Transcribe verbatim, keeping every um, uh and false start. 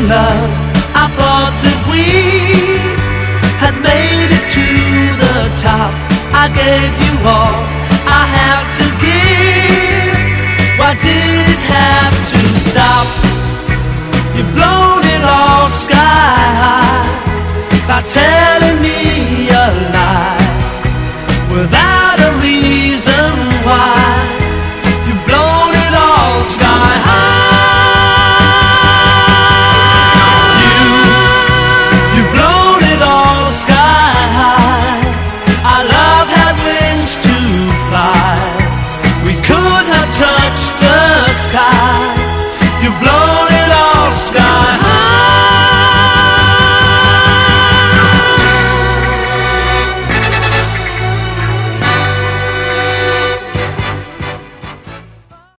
love. I thought that we had made it to the top. I gave you all I have to give. Why did it have to stop? You've blown it all sky high by telling me